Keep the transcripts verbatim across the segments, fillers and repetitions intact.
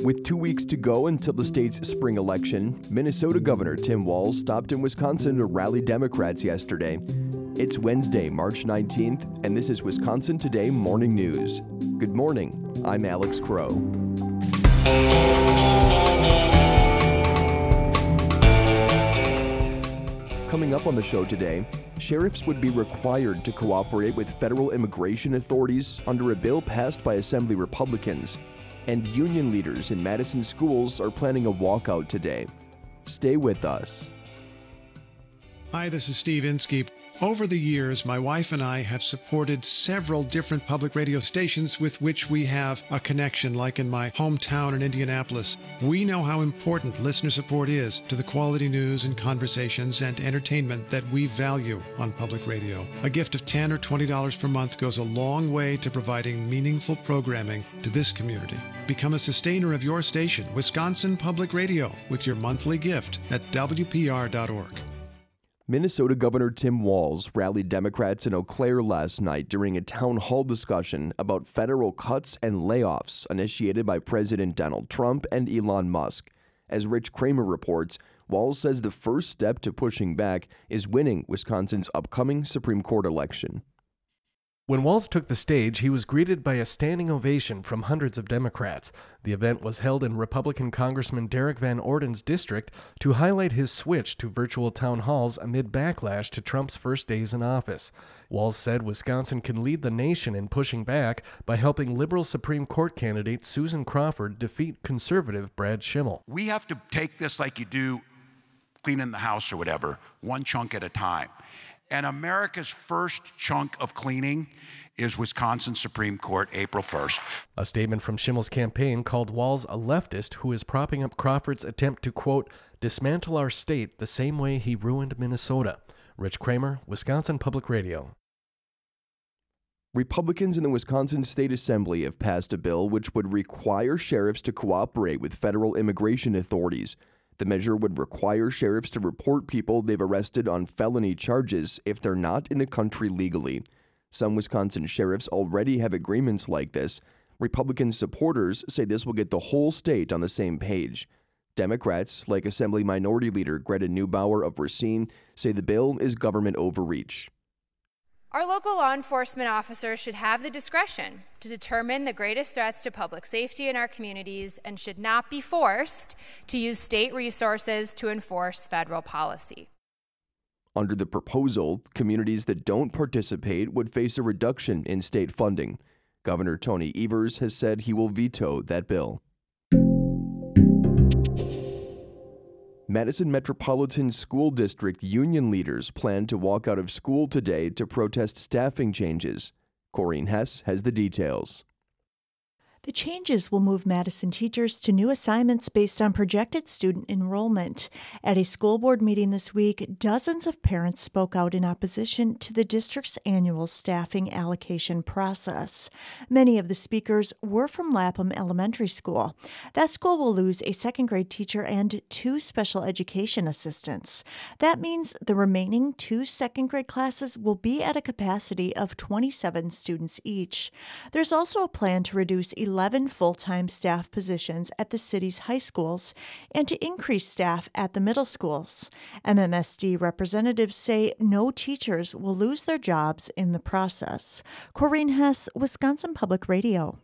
With two weeks to go until the state's spring election, Minnesota Governor Tim Walz stopped in Wisconsin to rally Democrats yesterday. It's Wednesday, March nineteenth, and this is Wisconsin Today Morning News. Good morning, I'm Alex Crow. Coming up on the show today, sheriffs would be required to cooperate with federal immigration authorities under a bill passed by Assembly Republicans. And union leaders in Madison schools are planning a walkout today. Stay with us. Hi, this is Steve Inskeep. Over the years, my wife and I have supported several different public radio stations with which we have a connection, like in my hometown in Indianapolis. We know how important listener support is to the quality news and conversations and entertainment that we value on public radio. A gift of ten dollars or twenty dollars per month goes a long way to providing meaningful programming to this community. Become a sustainer of your station, Wisconsin Public Radio, with your monthly gift at W P R dot org. Minnesota Governor Tim Walz rallied Democrats in Eau Claire last night during a town hall discussion about federal cuts and layoffs initiated by President Donald Trump and Elon Musk. As Rich Kramer reports, Walz says the first step to pushing back is winning Wisconsin's upcoming Supreme Court election. When Walz took the stage, he was greeted by a standing ovation from hundreds of Democrats. The event was held in Republican Congressman Derek Van Orden's district to highlight his switch to virtual town halls amid backlash to Trump's first days in office. Walz said Wisconsin can lead the nation in pushing back by helping liberal Supreme Court candidate Susan Crawford defeat conservative Brad Schimmel. We have to take this like you do cleaning the house or whatever, one chunk at a time. And America's first chunk of cleaning is Wisconsin Supreme Court, April first. A statement from Schimmel's campaign called Walz a leftist who is propping up Crawford's attempt to, quote, dismantle our state the same way he ruined Minnesota. Rich Kramer, Wisconsin Public Radio. Republicans in the Wisconsin State Assembly have passed a bill which would require sheriffs to cooperate with federal immigration authorities. The measure would require sheriffs to report people they've arrested on felony charges if they're not in the country legally. Some Wisconsin sheriffs already have agreements like this. Republican supporters say this will get the whole state on the same page. Democrats, like Assembly Minority Leader Greta Neubauer of Racine, say the bill is government overreach. Our local law enforcement officers should have the discretion to determine the greatest threats to public safety in our communities and should not be forced to use state resources to enforce federal policy. Under the proposal, communities that don't participate would face a reduction in state funding. Governor Tony Evers has said he will veto that bill. Madison Metropolitan School District union leaders plan to walk out of school today to protest staffing changes. Corrine Hess has the details. The changes will move Madison teachers to new assignments based on projected student enrollment. At a school board meeting this week, dozens of parents spoke out in opposition to the district's annual staffing allocation process. Many of the speakers were from Lapham Elementary School. That school will lose a second grade teacher and two special education assistants. That means the remaining two second grade classes will be at a capacity of twenty-seven students each. There's also a plan to reduce eleven full-time staff positions at the city's high schools and to increase staff at the middle schools. M M S D representatives say no teachers will lose their jobs in the process. Corrine Hess, Wisconsin Public Radio.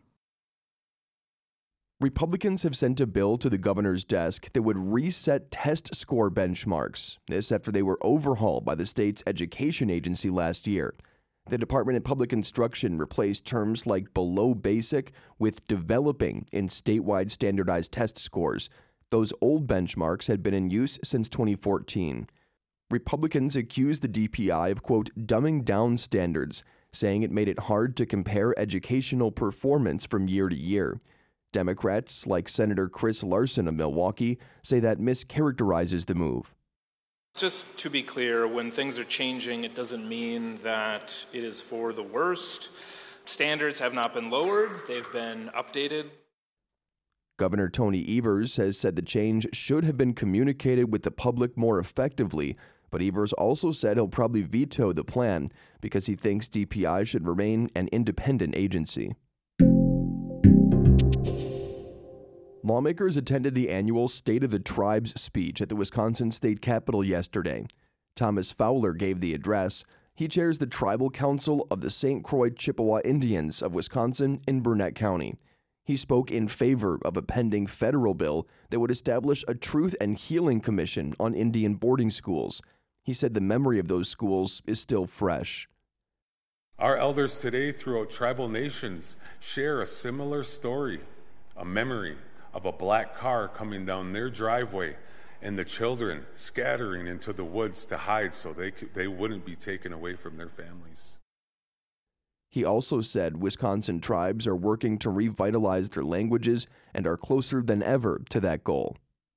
Republicans have sent a bill to the governor's desk that would reset test score benchmarks. This after they were overhauled by the state's education agency last year. The Department of Public Instruction replaced terms like below basic with developing in statewide standardized test scores. Those old benchmarks had been in use since twenty fourteen. Republicans accused the D P I of, quote, dumbing down standards, saying it made it hard to compare educational performance from year to year. Democrats, like Senator Chris Larson of Milwaukee, say that mischaracterizes the move. Just to be clear, when things are changing, it doesn't mean that it is for the worst. Standards have not been lowered, they've been updated. Governor Tony Evers has said the change should have been communicated with the public more effectively, but Evers also said he'll probably veto the plan because he thinks D P I should remain an independent agency. Lawmakers attended the annual State of the Tribes speech at the Wisconsin State Capitol yesterday. Thomas Fowler gave the address. He chairs the Tribal Council of the Saint Croix Chippewa Indians of Wisconsin in Burnett County. He spoke in favor of a pending federal bill that would establish a Truth and Healing Commission on Indian boarding schools. He said the memory of those schools is still fresh. Our elders today throughout tribal nations share a similar story, a memory of a black car coming down their driveway and the children scattering into the woods to hide so they could, they wouldn't be taken away from their families. He also said Wisconsin tribes are working to revitalize their languages and are closer than ever to that goal.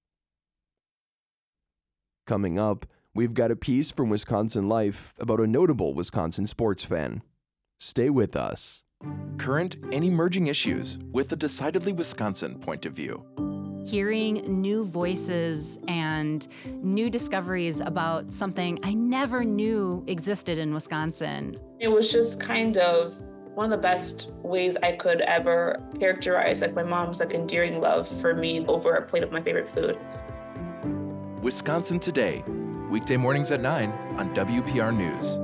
Coming up, we've got a piece from Wisconsin Life about a notable Wisconsin sports fan. Stay with us. Current and emerging issues with a decidedly Wisconsin point of view. Hearing new voices and new discoveries about something I never knew existed in Wisconsin. It was just kind of one of the best ways I could ever characterize like my mom's like endearing love for me over a plate of my favorite food. Wisconsin Today, weekday mornings at nine on W P R News.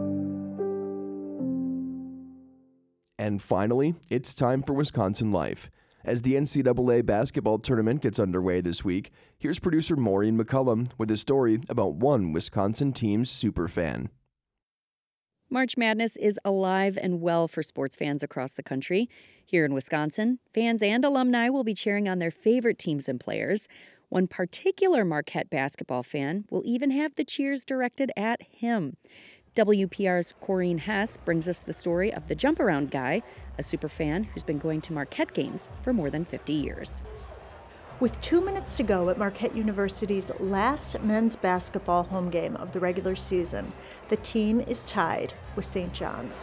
And finally, it's time for Wisconsin Life. As the N C double A basketball tournament gets underway this week, here's producer Maureen McCullum with a story about one Wisconsin team's superfan. March Madness is alive and well for sports fans across the country. Here in Wisconsin, fans and alumni will be cheering on their favorite teams and players. One particular Marquette basketball fan will even have the cheers directed at him. W P R's Corrine Hess brings us the story of the Jump Around Guy, a superfan who's been going to Marquette games for more than fifty years. With two minutes to go at Marquette University's last men's basketball home game of the regular season, the team is tied with Saint John's.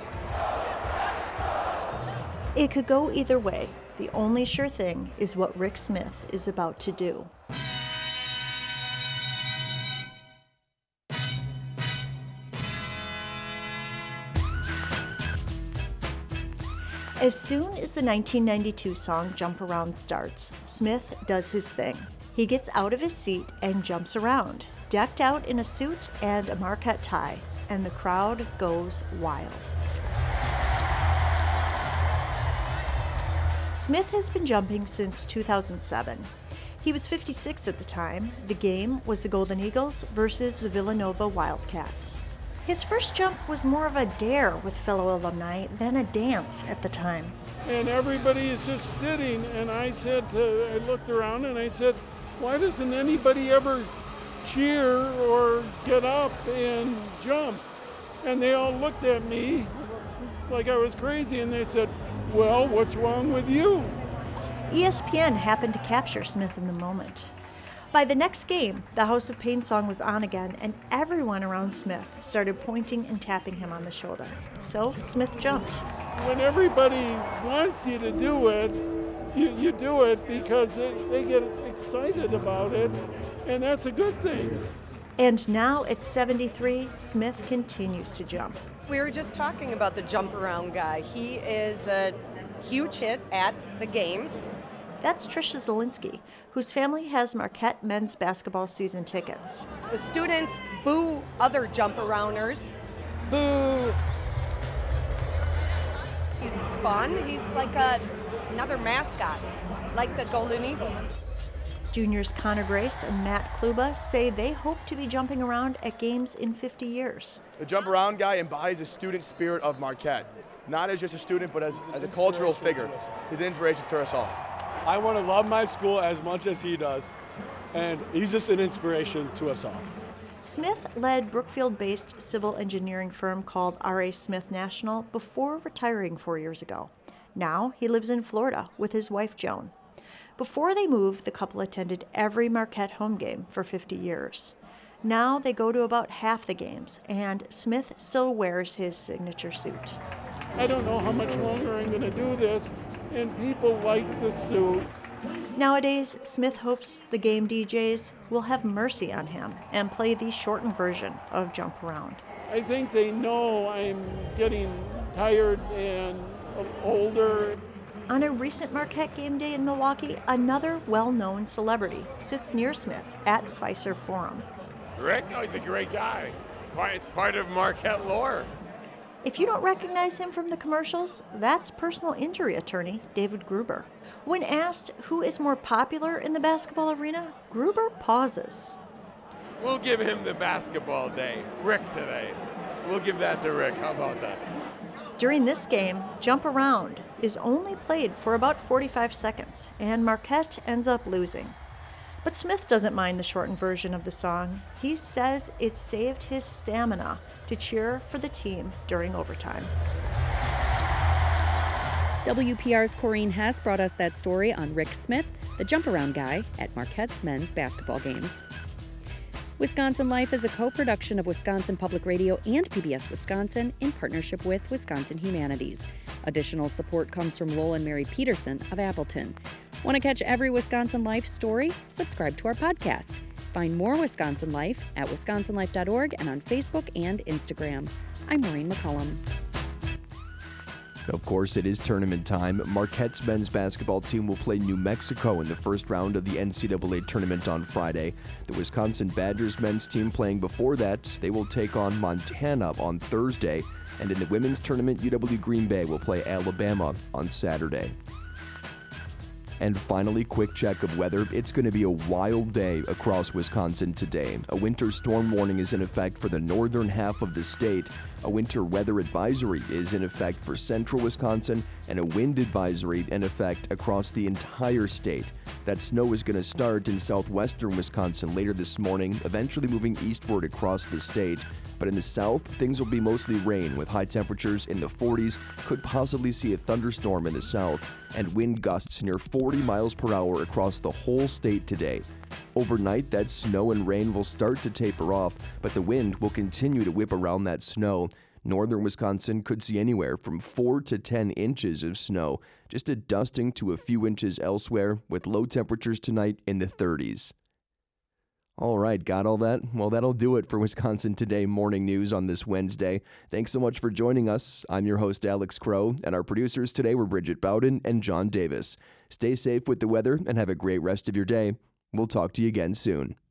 It could go either way. The only sure thing is what Rick Smith is about to do. As soon as the nineteen ninety-two song Jump Around starts, Smith does his thing. He gets out of his seat and jumps around, decked out in a suit and a Marquette tie, and the crowd goes wild. Smith has been jumping since two thousand seven. He was fifty-six at the time. The game was the Golden Eagles versus the Villanova Wildcats. His first jump was more of a dare with fellow alumni than a dance at the time. And everybody is just sitting, and I said, to, I looked around and I said, why doesn't anybody ever cheer or get up and jump? And they all looked at me like I was crazy, and they said, well, what's wrong with you? E S P N happened to capture Smith in the moment. By the next game, the House of Pain song was on again, and everyone around Smith started pointing and tapping him on the shoulder. So Smith jumped. When everybody wants you to do it, you, you do it because they, they get excited about it, and that's a good thing. And now at seventy-three, Smith continues to jump. We were just talking about the Jump Around Guy. He is a huge hit at the games. That's Trisha Zielinski, whose family has Marquette men's basketball season tickets. The students boo other jump-arounders. Boo! He's fun. He's like a, another mascot, like the Golden Eagle. Juniors Connor Grace and Matt Kluba say they hope to be jumping around at games in fifty years. The Jump Around Guy embodies the student spirit of Marquette, not as just a student, but as, as a cultural figure. He's an inspiration to us all. I want to love my school as much as he does, and he's just an inspiration to us all. Smith led Brookfield-based civil engineering firm called R A Smith National before retiring four years ago. Now he lives in Florida with his wife, Joan. Before they moved, the couple attended every Marquette home game for fifty years. Now they go to about half the games, and Smith still wears his signature suit. I don't know how much longer I'm going to do this, and people like the suit. Nowadays, Smith hopes the game D Js will have mercy on him and play the shortened version of Jump Around. I think they know I'm getting tired and older. On a recent Marquette game day in Milwaukee, another well-known celebrity sits near Smith at Fiserv Forum. Rick, oh, he's a great guy. It's part of Marquette lore. If you don't recognize him from the commercials, that's personal injury attorney David Gruber. When asked who is more popular in the basketball arena, Gruber pauses. We'll give him the basketball day. Rick today. We'll give that to Rick. How about that? During this game, Jump Around is only played for about forty-five seconds, and Marquette ends up losing. But Smith doesn't mind the shortened version of the song. He says it saved his stamina to cheer for the team during overtime. W P R's Corrine Hess brought us that story on Rick Smith, the jump-around guy at Marquette's men's basketball games. Wisconsin Life is a co-production of Wisconsin Public Radio and P B S Wisconsin in partnership with Wisconsin Humanities. Additional support comes from Lowell and Mary Peterson of Appleton. Want to catch every Wisconsin Life story? Subscribe to our podcast. Find more Wisconsin Life at wisconsin life dot org and on Facebook and Instagram. I'm Maureen McCullum. Of course, it is tournament time. Marquette's men's basketball team will play New Mexico in the first round of the N C double A tournament on Friday. The Wisconsin Badgers men's team playing before that, they will take on Montana on Thursday. And in the women's tournament, U W Green Bay will play Alabama on Saturday. And finally, quick check of weather. It's going to be a wild day across Wisconsin today. A winter storm warning is in effect for the northern half of the state. A winter weather advisory is in effect for central Wisconsin, and a wind advisory in effect across the entire state. That snow is going to start in southwestern Wisconsin later this morning, eventually moving eastward across the state. But in the south, things will be mostly rain with high temperatures in the forties. Could possibly see a thunderstorm in the south and wind gusts near forty miles per hour across the whole state today. Overnight, that snow and rain will start to taper off, but the wind will continue to whip around that snow. Northern Wisconsin could see anywhere from four to ten inches of snow, just a dusting to a few inches elsewhere, with low temperatures tonight in the thirties. All right, got all that? Well, that'll do it for Wisconsin Today Morning News on this Wednesday. Thanks so much for joining us. I'm your host, Alex Crow, and our producers today were Bridget Bowden and John Davis. Stay safe with the weather and have a great rest of your day. We'll talk to you again soon.